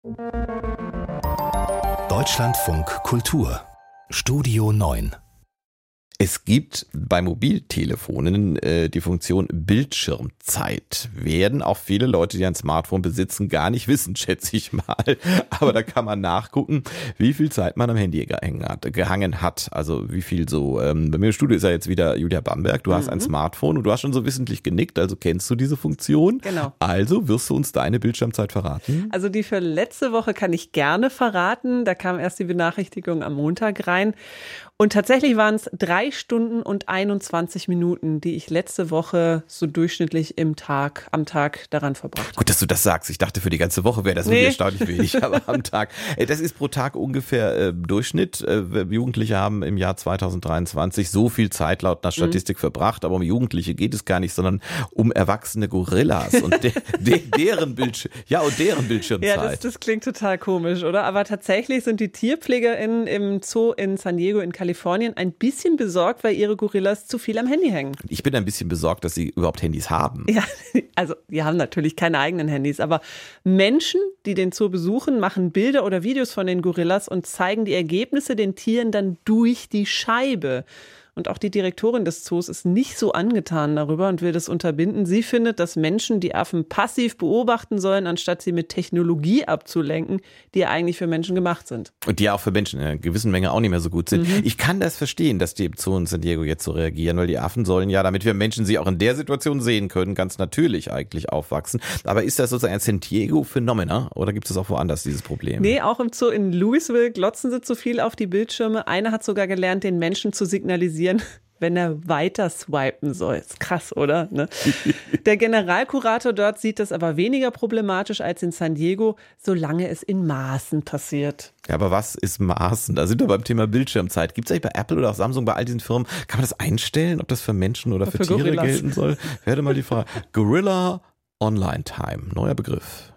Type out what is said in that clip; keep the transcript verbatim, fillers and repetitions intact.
Deutschlandfunk Kultur Studio neun. Es gibt bei Mobiltelefonen äh, die Funktion Bildschirmzeit. Werden auch viele Leute, die ein Smartphone besitzen, gar nicht wissen, schätze ich mal. Aber da kann man nachgucken, wie viel Zeit man am Handy gehangen hat. Gehangen hat. Also wie viel so. Ähm, bei mir im Studio ist ja jetzt wieder Julia Bamberg. Du mhm. hast ein Smartphone und du hast schon so wissentlich genickt. Also kennst du diese Funktion? Genau. Also wirst du uns deine Bildschirmzeit verraten? Also die für letzte Woche kann ich gerne verraten. Da kam erst die Benachrichtigung am Montag rein. Und tatsächlich waren es drei Stunden und einundzwanzig Minuten, die ich letzte Woche so durchschnittlich im Tag, am Tag daran verbracht habe. Gut, dass du das sagst. Ich dachte, für die ganze Woche wäre das wirklich nee. erstaunlich wenig, aber am Tag. Das ist pro Tag ungefähr äh, Durchschnitt. Äh, Jugendliche haben im Jahr zweitausenddreiundzwanzig so viel Zeit laut einer Statistik mhm. verbracht, aber um Jugendliche geht es gar nicht, sondern um erwachsene Gorillas und de- de- deren Bildschirm, ja und deren Bildschirmzeit. Ja, das, das klingt total komisch, oder? Aber tatsächlich sind die TierpflegerInnen im Zoo in San Diego in Kalifornien ein bisschen besorgt, weil ihre Gorillas zu viel am Handy hängen. Ich bin ein bisschen besorgt, dass sie überhaupt Handys haben. Ja, also die haben natürlich keine eigenen Handys, aber Menschen, die den Zoo besuchen, machen Bilder oder Videos von den Gorillas und zeigen die Ergebnisse den Tieren dann durch die Scheibe. Und auch die Direktorin des Zoos ist nicht so angetan darüber und will das unterbinden. Sie findet, dass Menschen die Affen passiv beobachten sollen, anstatt sie mit Technologie abzulenken, die ja eigentlich für Menschen gemacht sind. Und die ja auch für Menschen in einer gewissen Menge auch nicht mehr so gut sind. Mhm. Ich kann das verstehen, dass die im Zoo in San Diego jetzt so reagieren, weil die Affen sollen ja, damit wir Menschen sie auch in der Situation sehen können, ganz natürlich eigentlich aufwachsen. Aber ist das sozusagen ein San Diego-Phänomen, oder gibt es auch woanders dieses Problem? Nee, auch im Zoo in Louisville glotzen sie zu viel auf die Bildschirme. Einer hat sogar gelernt, den Menschen zu signalisieren, wenn er weiter swipen soll. Ist krass, oder? Ne? Der Generalkurator dort sieht das aber weniger problematisch als in San Diego, solange es in Maßen passiert. Ja, aber was ist Maßen? Da sind wir beim Thema Bildschirmzeit. Gibt es eigentlich bei Apple oder auch Samsung, bei all diesen Firmen, kann man das einstellen, ob das für Menschen oder für, für Tiere Gorillas gelten soll? Werde mal die Frage. Gorilla Online Time, neuer Begriff.